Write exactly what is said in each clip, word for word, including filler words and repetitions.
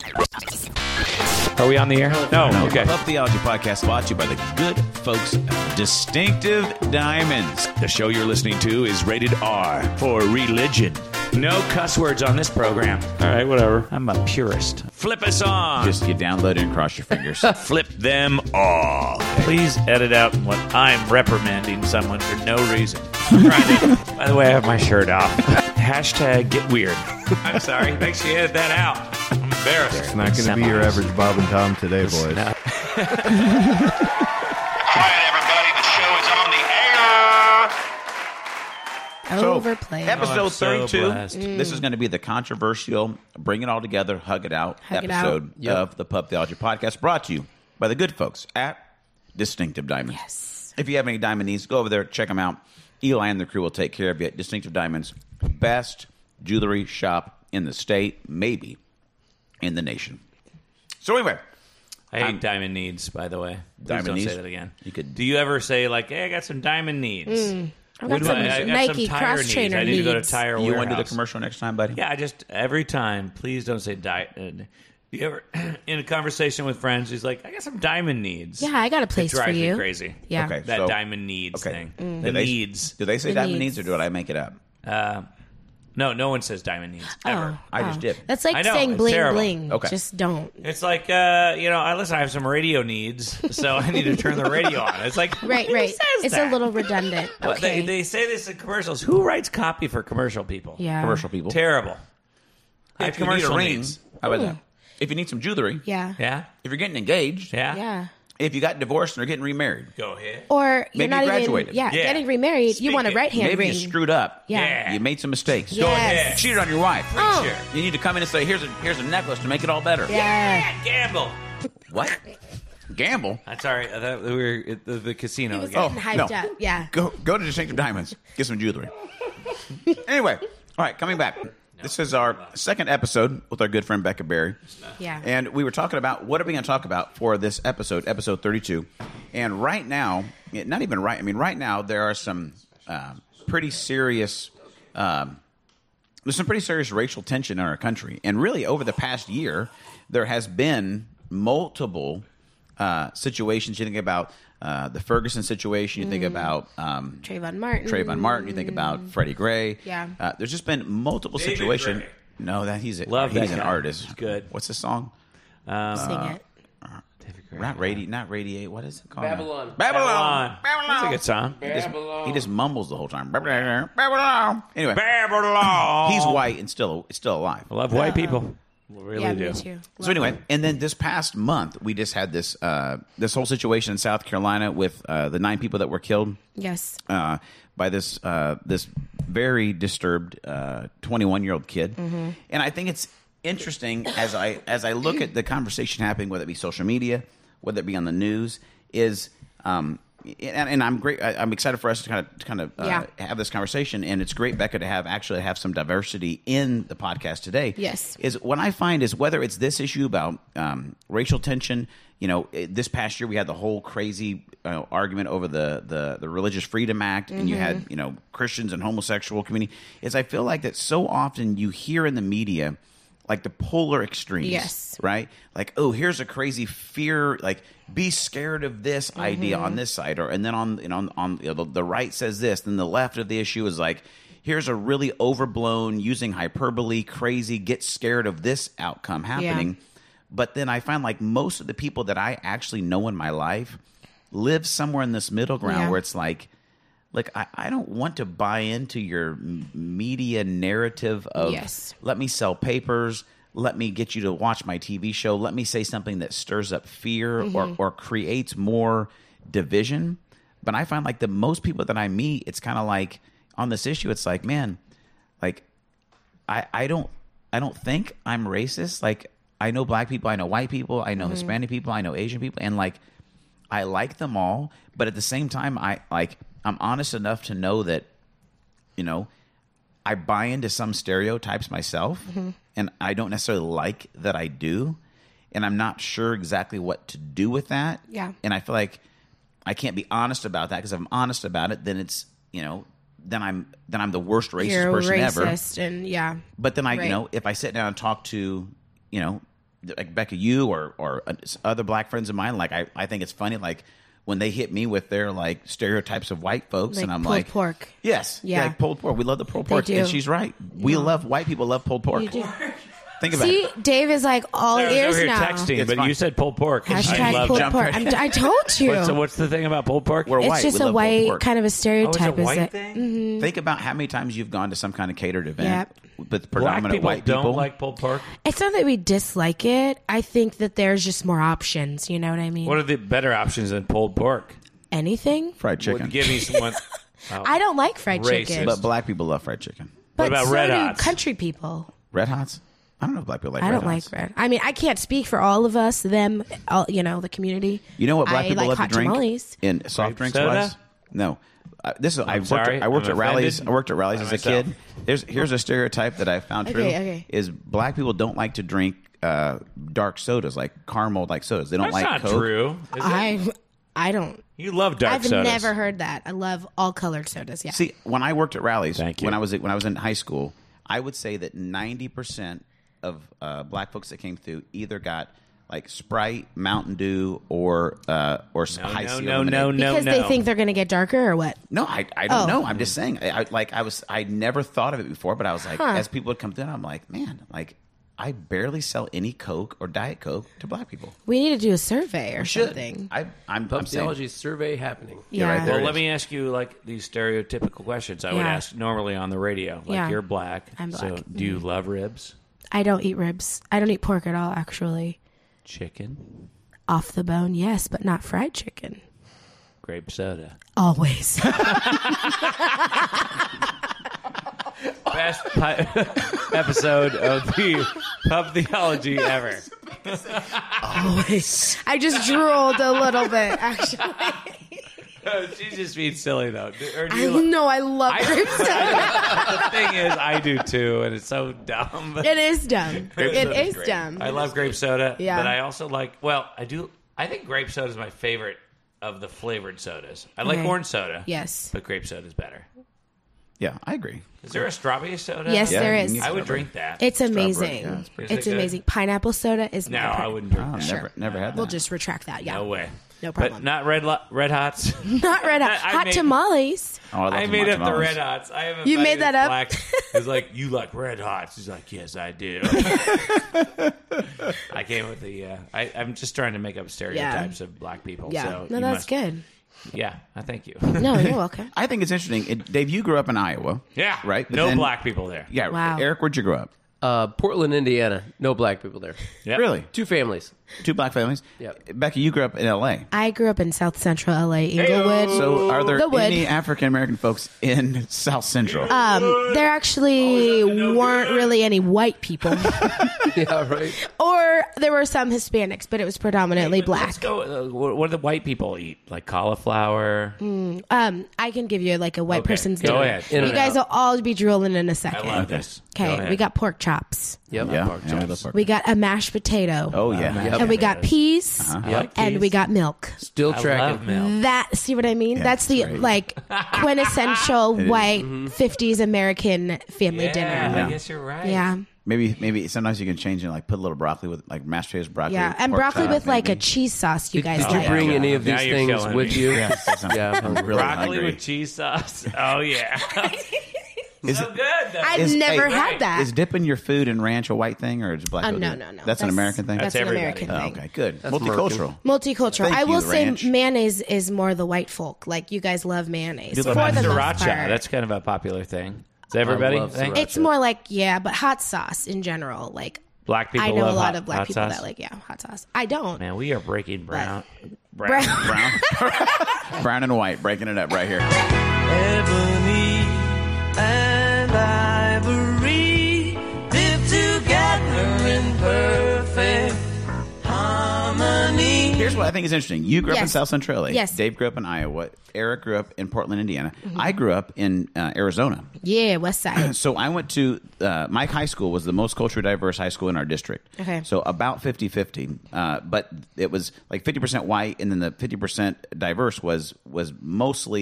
Are we on the air? No. No, Okay. Pub Theology Podcast brought to you by the good folks at Distinctive Diamonds. The show you're listening to is rated R for religion. No cuss words on this program. All right, whatever. I'm a purist. Flip us on. Just you download it and cross your fingers. Flip them off. Please edit out what I'm reprimanding someone for no reason. I'm trying to. By the way, I have my shirt off. Hashtag get weird. I'm sorry. Make sure you edit that out. I'm embarrassed. It's not going to be your average Bob and Tom today, boys. All right, everybody, the show is on the air. So, Overplayed. Episode Oh, I'm so thirty-two. blessed. This is going to be the controversial, bring it all together, hug it out Hug it episode Yep. of the Pub Theology Podcast, brought to you by the good folks at Distinctive Diamonds. Yes. If you have any diamond needs, go over there, check them out. Eli and the crew will take care of you at Distinctive Diamonds, best jewelry shop in the state, maybe in the nation. So anyway, I hate I'm- diamond needs, by the way. Please Diamond don't needs? say that again. You could- Do you ever say, like, hey, I got some diamond needs? I've What got do some I, I got Nike some tire cross needs. trainer I need to go to needs. Tire you Warehouse. want to do the commercial next time, buddy? Yeah, I just, every time, please don't say di- uh, you ever, in a conversation with friends, he's like, I got some diamond needs. Yeah, I got a place It drives for you. me crazy. Yeah. Okay. That So- diamond needs Okay. thing. Do The they- needs. Do they say The diamond needs. needs, or do I make it up? Uh, no, no one says diamond needs, ever. Oh, I just oh. did. That's like I know, saying it's bling terrible. bling. Okay. Just don't. It's like, uh, you know, I listen, I have some radio needs, so I need to turn the radio on. It's like, Right, who right. says It's that? a little redundant. Well, Okay. They, they say this in commercials. Who writes copy for commercial people? yeah. Commercial people. Terrible. I have If you need a commercial ring, needs. how about that? If you need some jewelry, Yeah. Yeah? if you're getting engaged, Yeah? Yeah. if you got divorced and are getting remarried, Go ahead. Or you're Maybe not you graduated. even. Yeah, Yeah. getting remarried. Speak you want a it. right hand maybe ring. you screwed up. Yeah. Yeah. You made some mistakes. Yes. ahead. You cheated on your wife. Oh. Sure. You need to come in and say, "Here's a here's a necklace to make it all better." Yeah. Yeah, gamble. What? Gamble? I'm sorry. I thought we were at the, the casino He was again. getting hyped Oh, no. up. Yeah. Go go to Distinctive Diamonds. Get some jewelry. Anyway, all right, coming back. This is our second episode with our good friend Becca Berry. Yeah. And we were talking about what are we going to talk about for this episode, episode thirty-two. And right now, not even right, I mean, right now, there are some uh, pretty serious, um, there's some pretty serious racial tension in our country. And really, over the past year, there has been multiple uh, situations. You think about uh, the Ferguson situation, you think about um, Trayvon Martin. Trayvon Martin, you think about Freddie Gray. Yeah. Uh, there's just been multiple David situations. Gray. No, that he's a, Love he's that an guy. artist. He's good. What's the song? Um, Sing it. Not radi- not radiate. What is it called? Babylon. Babylon. Babylon. That's a good song. He just, Babylon. he just mumbles the whole time. Babylon. Babylon. Anyway, Babylon. he's white and still still alive. I love white people. We really Yeah, do. me too. So anyway, and then this past month we just had this uh, this whole situation in South Carolina with uh, the nine people that were killed Yes. uh, by this uh, this very disturbed twenty-one year old kid, Mm-hmm. and I think it's interesting as I as I look at the conversation happening, whether it be social media, whether it be on the news, is um, and, and I'm great. I, I'm excited for us to kind of to kind of uh, Yeah. have this conversation, and it's great, Becca, to have actually have some diversity in the podcast today. Yes. Is what I find is whether it's this issue about um, racial tension. You know, it- this past year we had the whole crazy uh, argument over the, the, the Religious Freedom Act, and you had, you know, Christians and homosexual community. Is I feel like that so often you hear in the media like the polar extremes. Yes. Right? Like, oh, here's a crazy fear, like be scared of this idea on this side, or and then on you know on, on you know, the, the right says this, then the left of the issue is like, here's a really overblown, using hyperbole, crazy, get scared of this outcome happening. But then I find like most of the people that I actually know in my life live somewhere in this middle ground Yeah. where it's like, like I, I don't want to buy into your m- media narrative of Yes. let me sell papers, let me get you to watch my T V show, let me say something that stirs up fear or, or creates more division. But I find like the most people that I meet, it's kind of like on this issue, it's like, man, like I, I don't I don't think I'm racist. Like I know black people, I know white people, I know Hispanic people, I know Asian people, and like I like them all, but at the same time I like I'm honest enough to know that, you know, I buy into some stereotypes myself, and I don't necessarily like that I do, and I'm not sure exactly what to do with that. Yeah. And I feel like I can't be honest about that, because if I'm honest about it, then it's, you know, then I'm then I'm the worst racist You're person ever. racist and yeah. But then I, you Right. know, if I sit down and talk to, you know, like Becca, you or or other black friends of mine, like I, I think it's funny, like when they hit me with their like stereotypes of white folks, Like and I'm pulled like, pork. yes, Yeah. like pulled pork. We love the pulled They pork, do. and she's right. We love white people love pulled pork. You do. Think about See, it. Dave is like all I was over ears here now. texting, It's but fine. you said pulled pork. I Hashtag love pulled jump pork. right- I'm, I told you. What- so what's the thing about pulled pork? We're it's white. just we a love pulled white pork. kind of a Oh, it's a stereotype. is white it? thing? Think about how many times you've gone to some kind of catered event Yep. with Black predominant people white don't people. like pulled pork. It's not that we dislike it. I think that there's just more options. You know what I mean? What are the better options than pulled pork? Anything? fried chicken. Would give me someone. Oh. I don't like fried Racist. chicken. But black people love fried chicken. But about so Red do Hots? country people. Red Hots? I don't know if black people like I Red don't Hots. like red. I mean, I can't speak for all of us, them, all, you know, the community. You know what black I people like love hot to drink tamales. in soft Grape drinks soda? wise? No. Uh, this is I worked sorry. at, I worked I'm at rallies. offended I worked at rallies by as a myself. kid. There's here's a stereotype that I found true Okay, okay. is black people don't like to drink uh, dark sodas like caramel like sodas. They don't That's like not Coke. true. Is it? I, I don't. You love dark I've sodas. never heard that. I love all colored sodas. Yeah. See, when I worked at rallies, Thank you. when I was when I was in high school, I would say that ninety percent of uh, black folks that came through either got like Sprite, Mountain Dew, or uh, or No, High no, C no, lemonade. no, no, because no. they think they're going to get darker or what? No, I, I don't Oh. know. I'm just saying. I, I like I was I never thought of it before, but I was like, Huh. as people would come through, I'm like, man, like I barely sell any Coke or Diet Coke to black people. We need to do a survey or Should something. I? I'm, I'm Pub saying. theology survey happening. Yeah. right there. Well, it let is. me ask you like these stereotypical questions I would Yeah. ask normally on the radio. Like Yeah. you're black, I'm so black. do you love ribs, I don't eat ribs. I don't eat pork at all, actually. chicken, Off the bone, yes, but not fried chicken. grape soda? Always. Best pi- episode of the Pub Theology ever. Always. I just drooled a little bit, actually. She's just being silly though. Or do I you li- know I love I- grape soda. the thing is, I do too, and it's so dumb. But It is dumb. Grape It soda's is great. dumb. I love grape soda, Yeah. but I also like. Well, I do. I think grape soda is my favorite of the flavored sodas. I like Okay. orange soda. Yes. but grape soda is better. Yeah, I agree. Is there a strawberry soda? Yes, Yeah, there you is. can I would Strawberry. drink that. It's Strawberry, amazing. yeah, it's pretty it's good. amazing. Pineapple soda is no, my I pre- wouldn't drink Oh, that. never, never had that. We'll just retract that. Yeah. No way. No problem. But not red lo- red hots. Not red hot. I Hot made- tamales. Oh, I, love I some made hot up the tamales. red hots. I have a You buddy made that that's up? Black. He's like, you like red hots? He's like, yes, I do. I came with the. Uh, I, I'm just trying to make up stereotypes of black people. Yeah. So no, you that's must- good. Yeah, I thank you. No, you're welcome. I think it's interesting. It, Dave, you grew up in Iowa. Yeah, Right? But No then- black people there. Yeah. Wow. Eric, where'd you grow up? Uh, Portland, Indiana. No black people there. Yep. Really? Two families. Two black families? Yep. Becky, you grew up in L A. I grew up in South Central L A, Inglewood. So are there The Wood. any African American folks in South Central? Um, there actually Oh, is that no weren't good? really any white people, Yeah, right. or there were some Hispanics, but it was predominantly But black. Let's go. Uh, what what do the white people eat? Like cauliflower. Um, I can give you like a white Okay, person's go dinner. ahead. In You and guys out. will all be drooling in a I second. love this. Go Okay, ahead. we got pork chops. Yep. yeah. pork yeah, we chops. love pork. We got a mashed potato. Oh, yeah. Yep. and we got peas. I like And peas. we got milk. Still I tracking. love milk. That see what I mean? Yeah, That's the that's right. like quintessential white Mm-hmm. fifties American family Yeah, dinner. I guess you're right. Yeah. Maybe, maybe sometimes you can change it, like put a little broccoli with, like mashed potatoes, broccoli. Yeah. And pork broccoli chop, with like a maybe. cheese sauce you Did, guys did you like. bring yeah. any of Now these you're things killing with me. you? Yeah, it's- it's- Yeah, I'm I'm really Broccoli hungry. with cheese sauce. Oh yeah. Is so it- good. Though. I've Is- never hey, had that. Is dipping your food in ranch a white thing or is it black? Oh, people no, do it? no, no. That's, an American thing. That's, That's an everybody. American Oh, thing. okay, good. That's Multicultural. Multicultural. Thank I will you, say ranch. mayonnaise is more the white folk. Like you guys love mayonnaise You for love the most Sriracha. part. That's kind of a popular thing. Does everybody love think? sriracha. It's more like yeah, but hot sauce in general. Like Black people I know love a lot hot, of black hot people sauce? that like yeah hot sauce. I don't. Man, we are breaking brown. Brown. Brown. Brown, brown and white, breaking it up right here. Ebony and ivory live together in perfect harmony. Here's what I think is interesting. You grew up in Yes. South Central L A. Yes. Dave grew up in Iowa. Eric grew up in Portland, Indiana. Mm-hmm. I grew up in uh, Arizona. Yeah, West Side. So I went to uh, Mike High School was the most culturally diverse high school in our district. Okay. So about fifty-fifty. Uh, but it was like fifty percent white, and then the fifty percent diverse was was mostly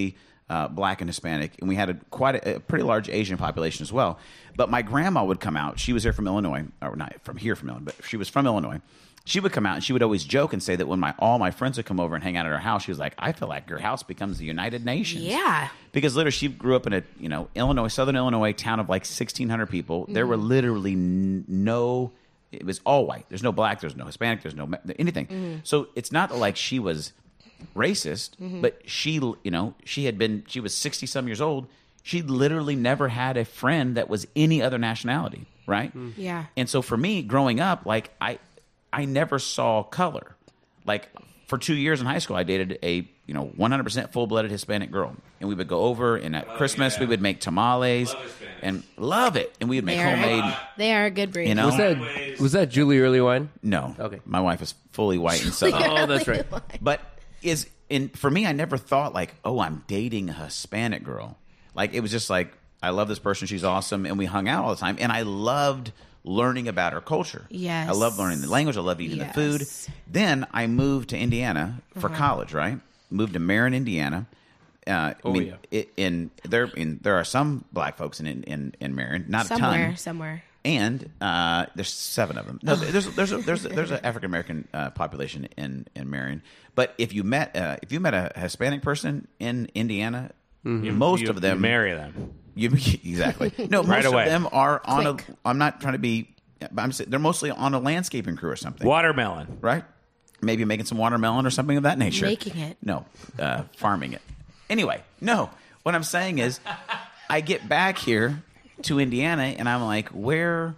uh, black and Hispanic, and we had a quite a, a pretty large Asian population as well. But my grandma would come out. She was here from Illinois, or not from here from Illinois, but she was from Illinois. She would come out and she would always joke and say that when my all my friends would come over and hang out at her house, she was like, I feel like your house becomes the United Nations. Yeah. Because literally she grew up in a, you know, Illinois, Southern Illinois town of like sixteen hundred people. Mm-hmm. There were literally n- no, it was all white. There's no black, there's no Hispanic, there's no anything. Mm-hmm. So it's not like she was racist, mm-hmm. but she, you know, she had been, she was sixty some years old. She literally never had a friend that was any other nationality, right? Mm. Yeah. And so for me, growing up, like I, I never saw color. Like for two years in high school, I dated a you know one hundred percent full-blooded Hispanic girl, and we would go over and at oh, Christmas yeah. we would make tamales love and love it, and we would make they are, homemade. They are a good breed. You know? Was that was that Julie Early Wine? No. Okay. My wife is fully white and southern. Oh, that's right. But is in for me, I never thought like, oh, I'm dating a Hispanic girl. Like it was just like I love this person, she's awesome, and we hung out all the time, and I loved learning about her culture. Yes. I love learning the language. I love eating yes. the food. Then I moved to Indiana for uh-huh. college, right? Moved to Marion, Indiana. Uh, oh, I mean, yeah. it, in, there, in, there are some black folks in, in, in Marion, not somewhere, a ton. Somewhere, And uh, there's seven of them. No, there's there's a, there's a, there's an African American uh, population in, in Marion. But if you met uh, if you met a Hispanic person in Indiana, mm-hmm. most you, of them you marry them. You exactly no. Most right away. of them are on Quick. a. I'm not trying to be. I'm. They're mostly on a landscaping crew or something. Watermelon, right? Maybe making some watermelon or something of that nature. Making it. No, uh, farming it. Anyway, no. What I'm saying is, I get back here to Indiana and I'm like, where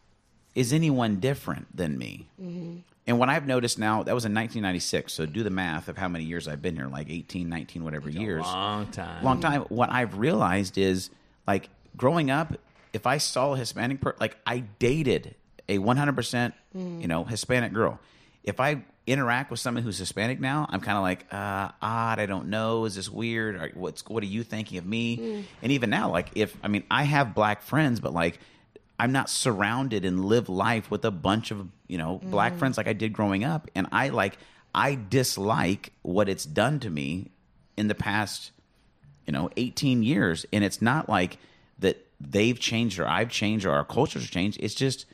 is anyone different than me? Mm-hmm. And what I've noticed now, that was in nineteen ninety-six. So do the math of how many years I've been here, like eighteen, nineteen, whatever it's years. A long time. Long time. What I've realized is, like, growing up, if I saw a Hispanic person, like, I dated a one hundred percent, mm. you know, Hispanic girl. If I interact with someone who's Hispanic now, I'm kind of like, uh, odd, I don't know, is this weird? Or what's, what are you thinking of me? Mm. And even now, like, if, I mean, I have black friends, but, like, I'm not surrounded and live life with a bunch of, you know, mm. black friends like I did growing up. And I, like, I dislike what it's done to me in the past, you know, eighteen years. And it's not like that they've changed or I've changed or our cultures have changed. It's just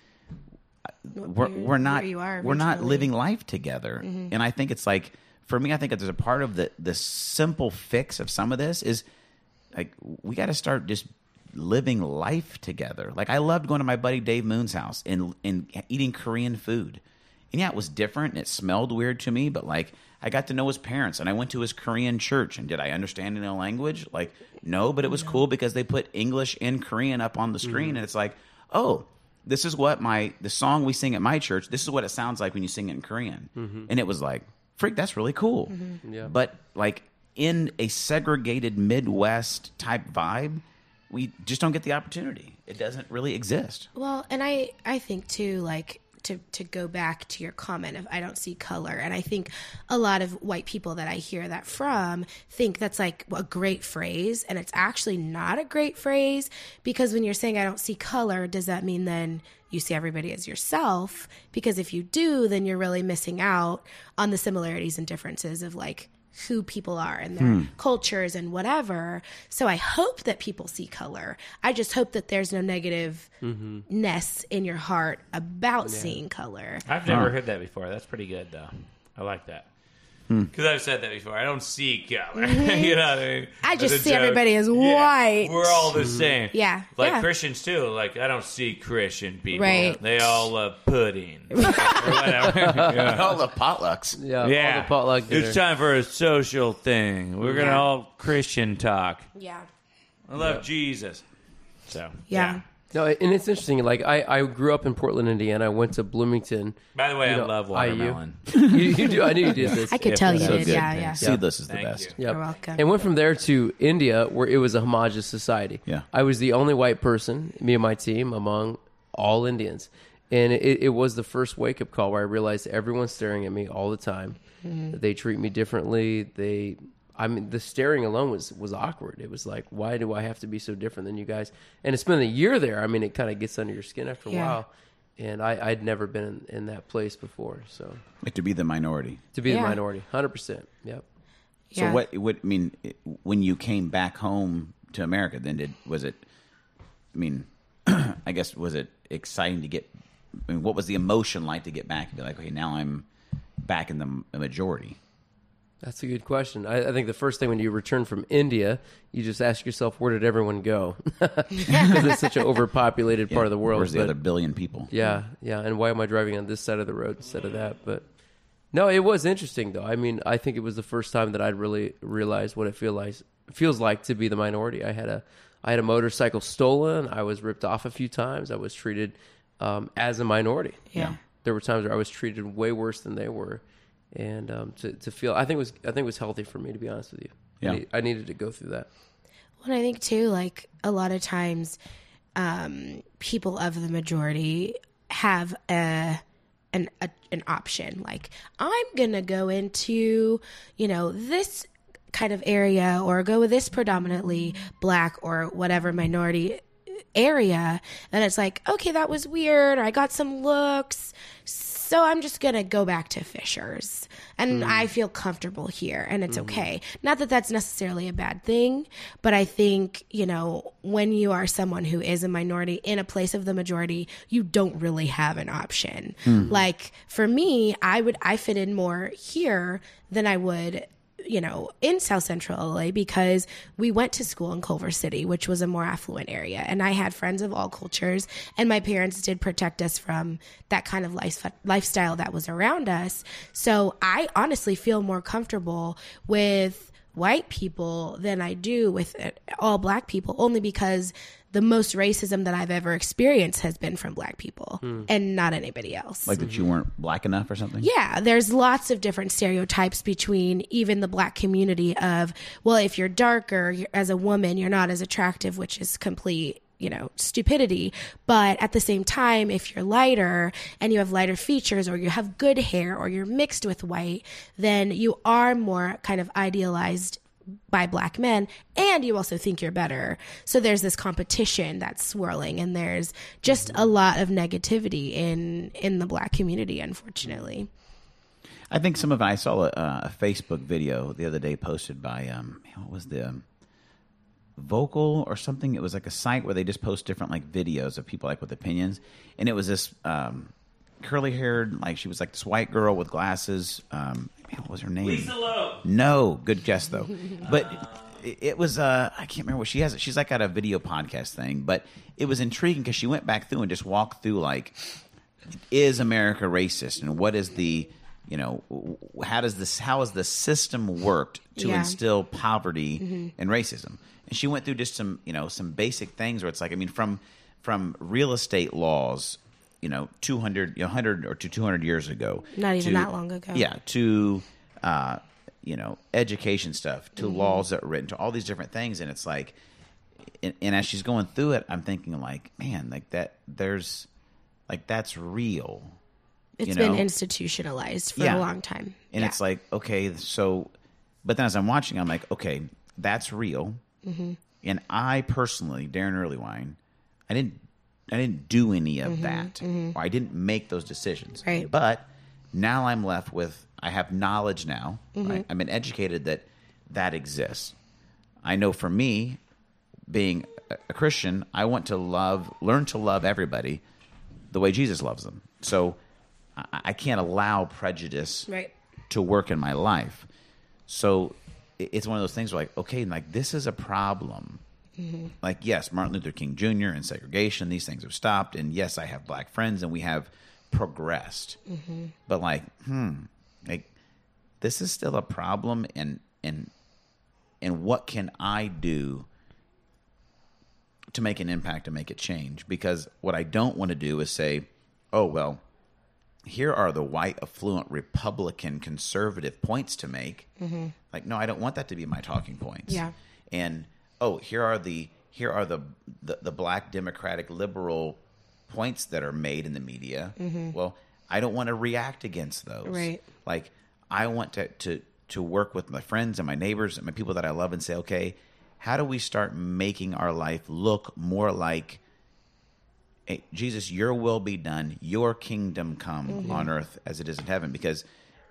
we're we're not we're not living life together. Mm-hmm. And I think it's like, for me, I think that there's a part of the the simple fix of some of this is like we got to start just living life together. Like I loved going to my buddy Dave Moon's house and and eating Korean food. And yeah, it was different and it smelled weird to me, but like I got to know his parents and I went to his Korean church. And did I understand any language? Like, no, but it was no. cool because they put English and Korean up on the screen. Mm-hmm. And it's like, oh, this is what my, the song we sing at my church, this is what it sounds like when you sing it in Korean. Mm-hmm. And it was like, freak, that's really cool. Mm-hmm. Yeah. But like in a segregated Midwest type vibe, we just don't get the opportunity. It doesn't really exist. Well, and I, I think too, like, to, to go back to your comment of I don't see color. And I think a lot of white people that I hear that from think that's like a great phrase. And it's actually not a great phrase, because when you're saying I don't see color, does that mean then you see everybody as yourself? Because if you do, then you're really missing out on the similarities and differences of like who people are and their hmm. cultures and whatever. So I hope that people see color. I just hope that there's no negativeness mm-hmm. in your heart about yeah. seeing color. I've never huh. heard that before. That's pretty good, though. I like that. Because I've said that before. I don't see color. Mm-hmm. You know what I mean? I just But see uh, everybody as yeah, white. We're all the same. Yeah. Like yeah. Christians, too. Like, I don't see Christian people. Right. They all love pudding. Or whatever. Yeah. All the potlucks. Yeah, yeah. all the potluck dinner. It's time for a social thing. We're going to Yeah. all Christian talk. Yeah. I love Yeah. Jesus. So, Yeah. yeah. No, and it's interesting. Like I, I grew up in Portland, Indiana. I went to Bloomington. By the way, You I know, love I U. watermelon. you, you do. I knew you did this. I could Yeah, tell you so did. good. Yeah, yeah. Seedless is the Thank best. you. Yep. You're welcome. And went from there to India, where it was a homogenous society. Yeah. I was the only white person, me and my team, among all Indians. And it, it was the first wake-up call where I realized everyone's staring at me all the time. Mm-hmm. They treat me differently. They, I mean, the staring alone was, was awkward. It was like, why do I have to be so different than you guys? And it's been a year there. I mean, it kind of gets under your skin after a Yeah. while. And I, I'd never been in, in that place before. So Like to be the minority. to be Yeah. the minority, one hundred percent. Yep. So Yeah. what? What I mean, when you came back home to America, then did was it? I mean, I guess was it exciting to get? I mean, what was the emotion like to get back and be like, okay, now I'm back in the, the majority? That's a good question. I, I think the first thing when you return from India, you just ask yourself, where did everyone go? Because it's such an overpopulated part of the world. Where's the But- other billion people? Yeah, yeah. And why am I driving on this side of the road instead of that? But no, it was interesting though. I mean, I think it was the first time that I'd really realized what it feel like feels like to be the minority. I had a I had a motorcycle stolen. I was ripped off a few times. I was treated um, as a minority. Yeah. There were times where I was treated way worse than they were, and um, to to feel I think it was I think it was healthy for me, to be honest with you. Yeah. I, need, I needed to go through that. Well, I think too, like a lot of times, um, people of the majority have a an a, an option. Like, I'm gonna go into, you know, this kind of area, or go with this predominantly black or whatever minority area, and it's like, okay, that was weird, or I got some looks, so I'm just gonna go back to Fisher's, and I feel comfortable here, and it's okay. Not that that's necessarily a bad thing, but I think, you know, when you are someone who is a minority in a place of the majority, you don't really have an option. Like for me, I would I fit in more here than I would, you know, in South Central L A, because we went to school in Culver City, which was a more affluent area. And I had friends of all cultures, and my parents did protect us from that kind of life, lifestyle that was around us. So I honestly feel more comfortable with white people than I do with all black people, only because the most racism that I've ever experienced has been from black people and not anybody else. Like that you weren't black enough or something? Yeah, there's lots of different stereotypes between even the black community of, well, if you're darker you're, as a woman, you're not as attractive, which is complete, you know, stupidity. But at the same time, if you're lighter and you have lighter features, or you have good hair, or you're mixed with white, then you are more kind of idealized by black men, and you also think you're better. So there's this competition that's swirling, and there's just a lot of negativity in in the black community, unfortunately. I think some of it, I saw a, a Facebook video the other day posted by, um, what was the, um, Vocal or something? It was like a site where they just post different like videos of people like with opinions. And it was this um, curly haired, like she was like this white girl with glasses. Um, man, what was her name? Lisa Loeb. No, good guess though. But it, it was, uh, I can't remember what she has. She's like got a video podcast thing, but it was intriguing because she went back through and just walked through like, is America racist? And what is the, you know, how does this, how has the system worked to Yeah. instill poverty and racism? And she went through just some, you know, some basic things where it's like, I mean, from from real estate laws, you know, two hundred, you know, one hundred or to two hundred years ago. Not even to- that long ago. Yeah, to, uh, you know, education stuff, to laws that were written, to all these different things. And it's like, and, and as she's going through it, I'm thinking like, man, like that, there's, like, that's real. It's you been know? institutionalized for Yeah. a long time. And Yeah. it's like, okay, so, but then as I'm watching, I'm like, okay, that's real. Mm-hmm. And I personally, Darren Earlywine, I didn't, I didn't do any of that, or I didn't make those decisions. Mm-hmm. Right. But now I'm left with, I have knowledge now. Mm-hmm. Right? I've been educated that that exists. I know for me, being a a Christian, I want to love, learn to love everybody the way Jesus loves them. So I, I can't allow prejudice Right. to work in my life. So it- it's one of those things where like, okay, like this is a problem. Like, yes, Martin Luther King Junior and segregation, these things have stopped. And yes, I have black friends and we have progressed. But like, hmm, like this is still a problem. And, and, and what can I do to make an impact, to make it change? Because what I don't want to do is say, oh, well, here are the white, affluent, Republican, conservative points to make. Mm-hmm. Like, no, I don't want that to be my talking points. Yeah. And, oh, here are the here are the the, the black, Democratic, liberal points that are made in the media. Mm-hmm. Well, I don't want to react against those. Right. Like, I want to, to, to work with my friends and my neighbors and my people that I love and say, okay, how do we start making our life look more like, hey, Jesus, your will be done, your kingdom come on earth as it is in heaven? Because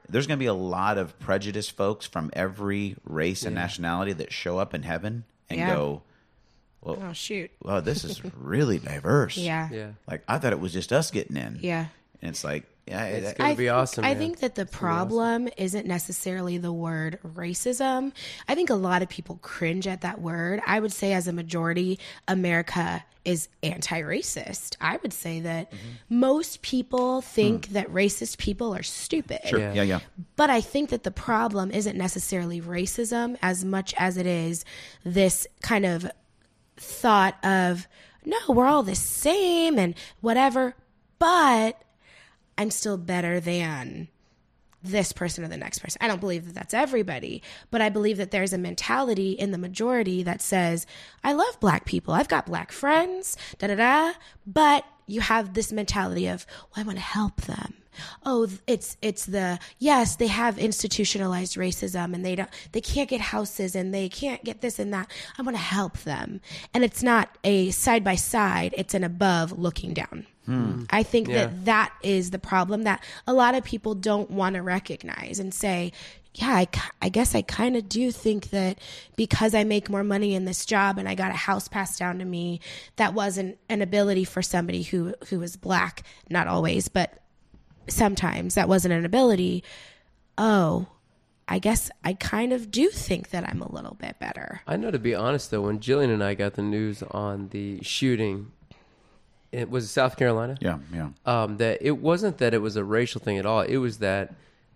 there's going to be a lot of prejudiced folks from every race and nationality that show up in heaven and Yeah. go, well, Oh shoot. well, this is really diverse. Yeah. Yeah. Like, I thought it was just us getting in. Yeah. And it's like, yeah, It's it, gonna I be think, awesome, I man. think that the problem isn't necessarily the word racism. I think a lot of people cringe at that word. I would say, as a majority, America is anti-racist. I would say that most people think that racist people are stupid. sure. Yeah. Yeah, yeah. But I think that the problem isn't necessarily racism as much as it is this kind of thought of, no, we're all the same and whatever, but I'm still better than this person or the next person. I don't believe that that's everybody, but I believe that there's a mentality in the majority that says, I love black people. I've got black friends, da da da. But you have this mentality of, well, I want to help them. Oh, it's it's the yes, they have institutionalized racism and they don't they can't get houses and they can't get this and that. I want to help them. And it's not a side by side, it's an above looking down. I think Yeah. that that is the problem that a lot of people don't want to recognize and say, yeah, I, ki- I guess I kind of do think that because I make more money in this job and I got a house passed down to me, that wasn't an ability for somebody who, who is black, not always, but sometimes that wasn't an ability. Oh, I guess I kind of do think that I'm a little bit better. I know, to be honest, though, when Jillian and I got the news on the shooting, it was South Carolina. Yeah, yeah. Um, that it wasn't that it was a racial thing at all. It was that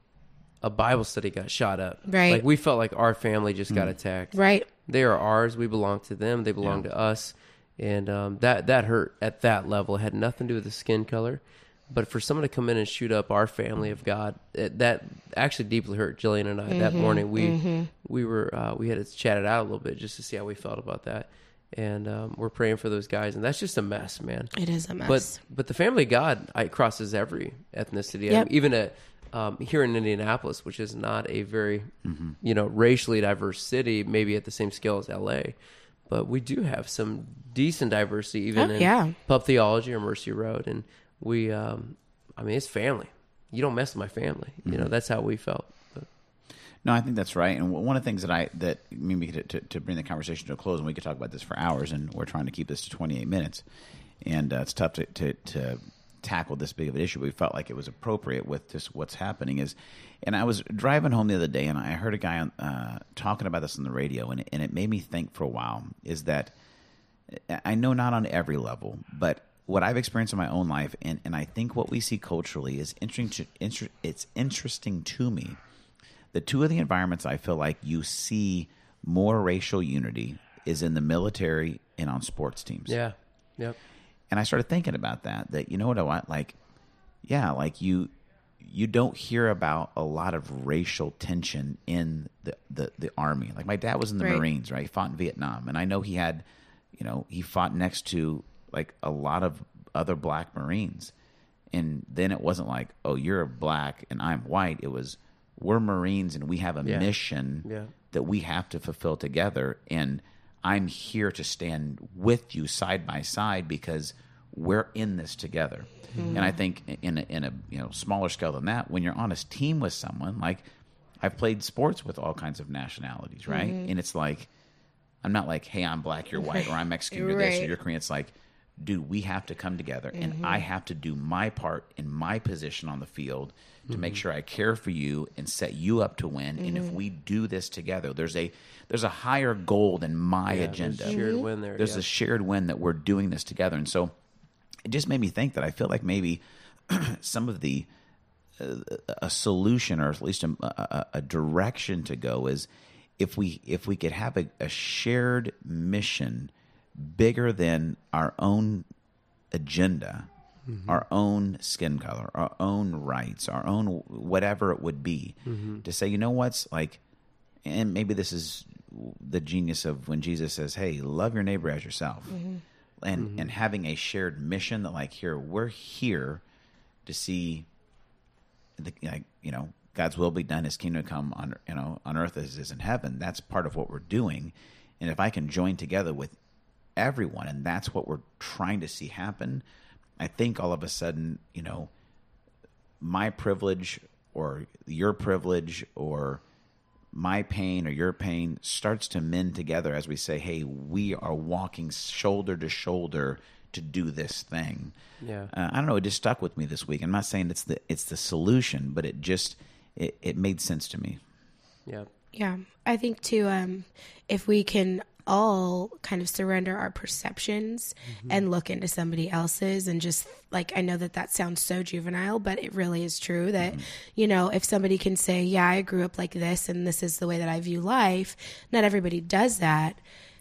a Bible study got shot up. Right. Like, we felt like our family just got attacked. Right. They are ours. We belong to them. They belong to us. And um, that that hurt at that level. It had nothing to do with the skin color. But for someone to come in and shoot up our family of God, it, that actually deeply hurt Jillian and I. That morning, we we were uh, we had to chat it out a little bit just to see how we felt about that. And um, we're praying for those guys, and that's just a mess, man. It is a mess. But but the family of God, it crosses every ethnicity. Yep. Even at um, here in Indianapolis, which is not a very you know racially diverse city, maybe at the same scale as L A, but we do have some decent diversity, even Oh, in yeah. Pub Theology or Mercy Road, and we, um, I mean, it's family. You don't mess with my family. You know, that's how we felt. But, No, I think that's right. And one of the things that I that maybe to, to, to bring the conversation to a close, and we could talk about this for hours, and we're trying to keep this to twenty-eight minutes, and uh, it's tough to, to to tackle this big of an issue. But we felt like it was appropriate with just what's happening. Is, and I was driving home the other day, and I heard a guy uh, talking about this on the radio, and and it made me think for a while. Is that I know not on every level, but what I've experienced in my own life, and, and I think what we see culturally is interesting. To, inter, it's interesting to me. The two of the environments I feel like you see more racial unity is in the military and on sports teams. yeah, yep. And I started thinking about that, that, you know what I want? Like, yeah, like you you don't hear about a lot of racial tension in the, the, the Army. Like, my dad was in the Right. Marines, right? He fought in Vietnam. And I know he had, you know, he fought next to, like, a lot of other black Marines. And then it wasn't like, oh, you're black and I'm white. It was, we're Marines and we have a Yeah. mission Yeah. that we have to fulfill together. And I'm here to stand with you side by side because we're in this together. And I think in a, in a you know smaller scale than that, when you're on a team with someone, like I've played sports with all kinds of nationalities, right? And it's like, I'm not like, hey, I'm black, you're white, or I'm Mexican, you're this, or Right. you're Korean. It's like, dude, we have to come together, and I have to do my part in my position on the field to make sure I care for you and set you up to win. And if we do this together, there's a there's a higher goal than my Yeah, agenda. there's a shared win there. There's yeah. a shared win that we're doing this together, and so it just made me think that I feel like maybe some of the uh, a solution, or at least a, a, a direction to go, is if we if we could have a, a shared mission bigger than our own agenda, Mm-hmm. our own skin color, our own rights, our own whatever it would be, Mm-hmm. to say, you know what's like, and maybe this is the genius of when Jesus says, hey, love your neighbor as yourself. And Mm-hmm. and having a shared mission that, like, here, we're here to see the, like, you know, God's will be done, his kingdom come on, you know, on earth as it is in heaven. That's part of what we're doing. And if I can join together with everyone, and that's what we're trying to see happen, I think all of a sudden, you know, my privilege or your privilege or my pain or your pain starts to mend together as we say, hey, we are walking shoulder to shoulder to do this thing. Yeah. Uh, I don't know. It just stuck with me this week. I'm not saying it's the it's the solution, but it just it, it made sense to me. Yeah. Yeah, I think too, um, if we can all kind of surrender our perceptions mm-hmm. and look into somebody else's and just like, I know that that sounds so juvenile, but it really is true that, mm-hmm. you know, if somebody can say, yeah, I grew up like this and this is the way that I view life, not everybody does that.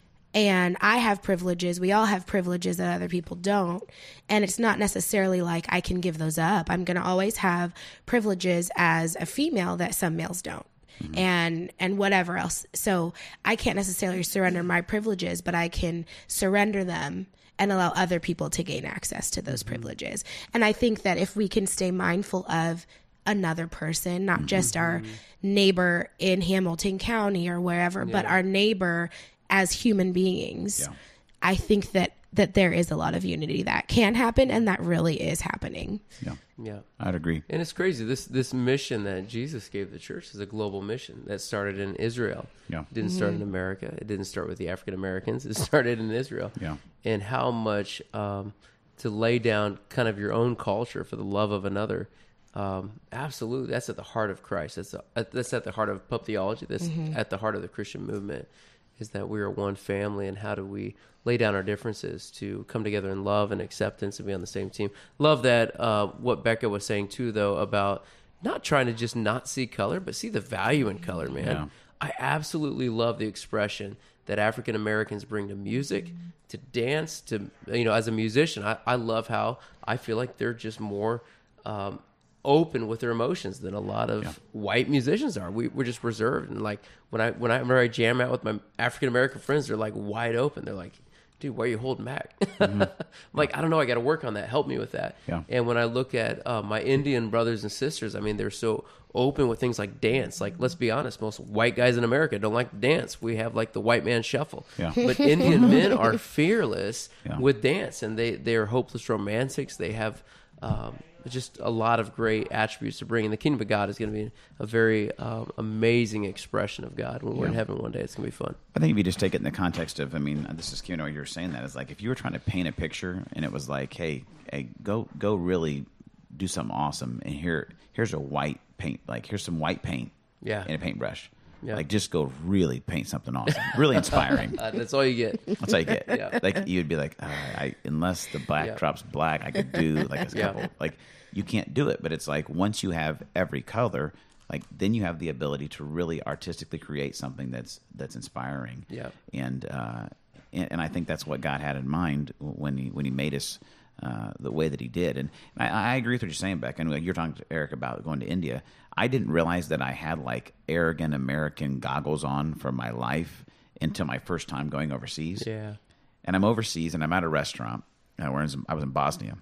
And I have privileges. We all have privileges that other people don't. And it's not necessarily like I can give those up. I'm going to always have privileges as a female that some males don't. Mm-hmm. and and whatever else. So I can't necessarily surrender my privileges, but I can surrender them and allow other people to gain access to those mm-hmm. privileges. And I think that if we can stay mindful of another person, not mm-hmm. just our neighbor in Hamilton County or wherever, yeah. but our neighbor as human beings, yeah. I think that that there is a lot of unity that can happen, and that really is happening. Yeah, yeah, I'd agree. And it's crazy. This this mission that Jesus gave the church is a global mission that started in Israel. Yeah, it didn't mm-hmm. start in America. It didn't start with the African Americans. It started in Israel. Yeah, and how much um, to lay down kind of your own culture for the love of another. Um, absolutely, that's at the heart of Christ. That's a, that's at the heart of Pope theology. That's mm-hmm. at the heart of the Christian movement. Is that we are one family, and how do we lay down our differences to come together in love and acceptance and be on the same team? Love that, uh, what Becca was saying too, though, about not trying to just not see color, but see the value in color, man. Yeah. I absolutely love the expression that African Americans bring to music, to dance, to, you know, as a musician, I, I love how I feel like they're just more um, open with their emotions than a lot of yeah. white musicians are. We, we're just reserved. And like when I when I remember I jam out with my African American friends, they're like wide open. They're like, dude, why are you holding back? Mm-hmm. I'm like, I don't know. I got to work on that. Help me with that. Yeah. And when I look at uh, my Indian brothers and sisters, I mean, they're so open with things like dance. Like, let's be honest, most white guys in America don't like to dance. We have like the white man shuffle. Yeah. But Indian men are fearless yeah. with dance, and they, they're hopeless romantics. They have um, just a lot of great attributes to bring. And the kingdom of God is going to be a very um, amazing expression of God. When we're yeah. in heaven one day, it's going to be fun. I think if you just take it in the context of, I mean, this is, you know, you're saying that, it's like if you were trying to paint a picture and it was like, hey, hey, go go really do something awesome, and here here's a white paint, like here's some white paint yeah. and a paintbrush. Yeah. Like just go really paint something awesome, really inspiring. Uh, that's all you get. That's all you get. Yeah. Like you'd be like, uh, I, unless the backdrop's yeah. black, I could do like a Yeah. couple. Like you can't do it, but it's like once you have every color, like then you have the ability to really artistically create something that's that's inspiring. Yeah. And uh, and, and I think that's what God had in mind when he when he made us uh, the way that he did. And I, I agree with what you're saying, Beck. And you're talking to Eric about going to India. I didn't realize that I had like arrogant American goggles on for my life until my first time going overseas. Yeah. And I'm overseas and I'm at a restaurant. And we're in, I was in Bosnia.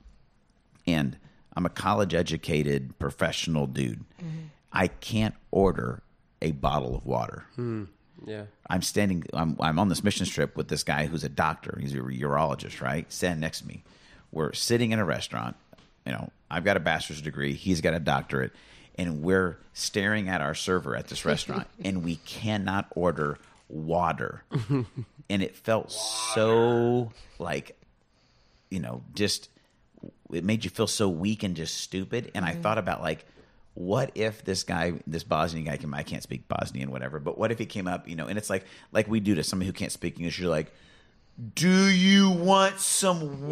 And I'm a college educated professional dude. Mm-hmm. I can't order a bottle of water. Hmm. Yeah. I'm standing, I'm, I'm on this mission trip with this guy who's a doctor. He's a urologist, right? Standing next to me. We're sitting in a restaurant. You know, I've got a bachelor's degree. He's got a doctorate. And we're staring at our server at this restaurant, and we cannot order water. And it felt so like, you know, just, it made you feel so weak and just stupid. And I thought about like, what if this guy, this Bosnian guy, came, I can't speak Bosnian, whatever, but what if he came up, you know, and it's like, like we do to somebody who can't speak English, you're like, do you want some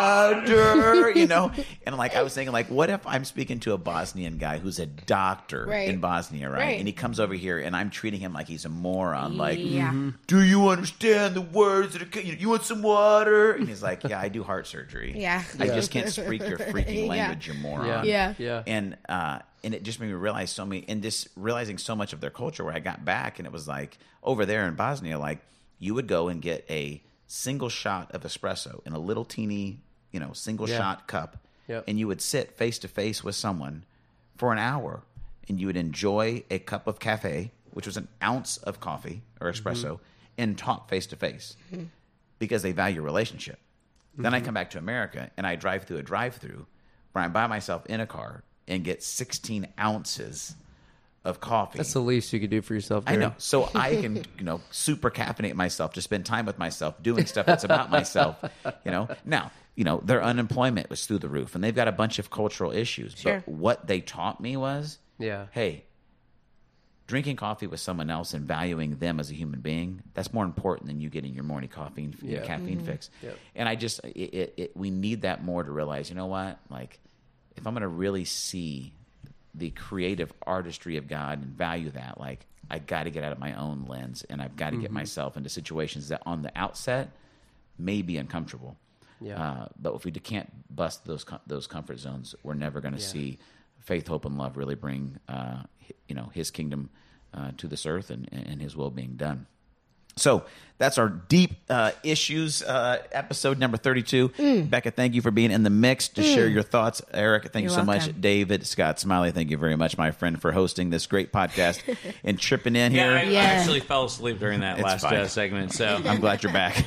water? You know? And like I was thinking, like, what if I'm speaking to a Bosnian guy who's a doctor right. in Bosnia, right? right? And he comes over here and I'm treating him like he's a moron. Like, yeah. mm-hmm. do you understand the words that are, you want some water? And he's like, yeah, I do heart surgery. Yeah. I Yeah. just can't speak your freaking Yeah. language, you moron. Yeah. Yeah. Yeah. And uh, and it just made me realize so many, and just realizing so much of their culture where I got back and it was like over there in Bosnia, like you would go and get a single shot of espresso in a little teeny, you know, single Yeah. shot cup. Yep. And you would sit face to face with someone for an hour and you would enjoy a cup of cafe, which was an ounce of coffee or espresso, mm-hmm. and talk face to face because they value relationship. Mm-hmm. Then I come back to America and I drive through a drive through where I'm by myself in a car and get sixteen ounces of coffee. That's the least you could do for yourself, I Darren. know. So I can, you know, super caffeinate myself to spend time with myself, doing stuff that's about myself, you know. Now, you know, their unemployment was through the roof, and they've got a bunch of cultural issues. Sure. But what they taught me was, Yeah. hey, drinking coffee with someone else and valuing them as a human being, that's more important than you getting your morning coffee and your Yeah. caffeine fix. Yep. And I just, it, it, it, we need that more to realize, you know what, like, if I'm going to really see the creative artistry of God and value that, like, I got to get out of my own lens, and I've got to get myself into situations that on the outset may be uncomfortable. Yeah. Uh, but if we can't bust those com- those comfort zones, we're never going to Yeah. see faith, hope, and love really bring uh, hi- you know His kingdom uh, to this earth and, and His will being done. So that's our deep uh, issues uh, episode number thirty-two. Mm. Becca, thank you for being in the mix to share your thoughts. Eric, thank You're you so much. welcome. David, Scott Smiley, thank you very much, my friend, for hosting this great podcast and tripping in Yeah, here. I, I Yeah. actually fell asleep during that It's last fine. uh, segment. So I'm glad you're back.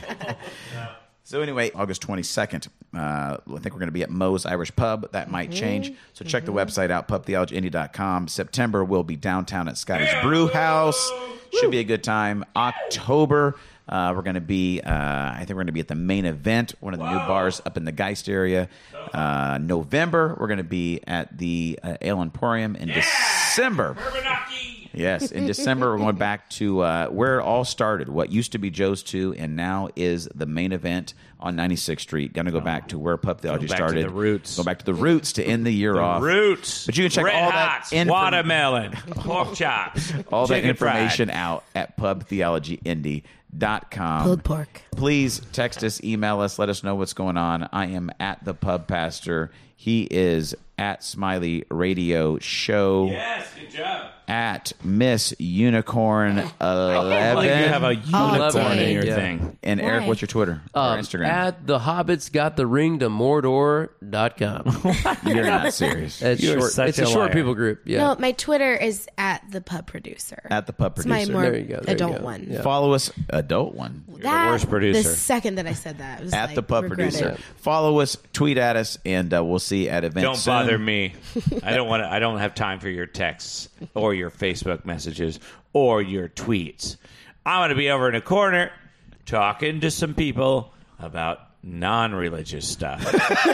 So anyway, August twenty-second, uh, I think we're going to be at Moe's Irish Pub. That might change. So check the website out, pub theology indy dot com. September, we'll be downtown at Scotty's Brew House. Should be a good time. October, uh, we're going to be, uh, I think we're going to be at the Main Event, one of the new bars up in the Geist area. Uh, November, we're going to be at the uh, Ale Emporium. In December, yes, in December, we're going back to uh, where it all started, what used to be Joe's two, and now is the Main Event on ninety-sixth Street. Going to go back to where Pub Theology back to started. the roots. Go back to the roots to end the year off. Roots. But you can check Red all Hots, that info- watermelon, pork chops, all that chicken information fried. out at pub theology indy dot com. Pulled pork. Please text us, email us, let us know what's going on. I am at the Pub Pastor. He is at Smiley Radio Show. Yes, good job. At Miss Unicorn I believe you have a eleven. unicorn in your Yeah. thing. And Eric, Why? what's your Twitter or Um, Instagram? At the Hobbits got the ring to Mordor dot com. You're not serious. It's You're short. such It's a a short liar. people group. Yeah. No, my Twitter is at the pub producer. At the Pub It's my Producer. more There you go, there you adult go. one. Yeah. Follow us, adult one. That, worst producer. The second that I said that, it was At like, the Pub regret Producer. it. Follow us, tweet at us, and uh, we'll see you at events. Don't soon. bother me. I don't want to. I don't have time for your texts or your Facebook messages or your tweets. I'm going to be over in a corner talking to some people about non-religious stuff.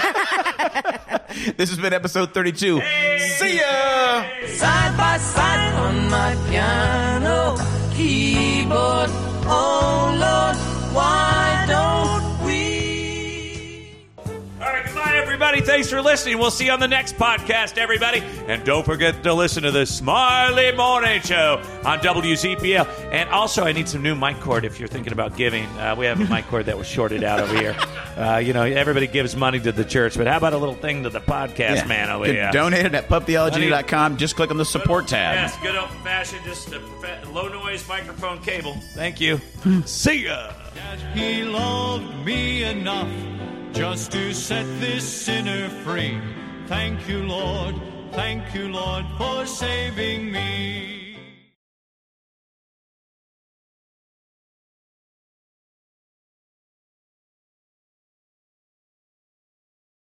This has been episode thirty-two. See ya! Side by side on my piano keyboard. Oh Lord, why don't we? All right, goodbye, everybody. Thanks for listening. We'll see you on the next podcast, everybody. And don't forget to listen to the Smiley Morning Show on W Z P L. And also, I need some new mic cord if you're thinking about giving. Uh, we have a mic cord that was shorted out over here. Uh, you know, everybody gives money to the church, but how about a little thing to the podcast Yeah. man over You here? can donate it at pub theology dot com. Just click on the support tab. Yes, good old-fashioned, just a prof- low-noise microphone cable. Thank you. See ya. He loved me enough just to set this sinner free. Thank you, Lord. Thank you, Lord, for saving me.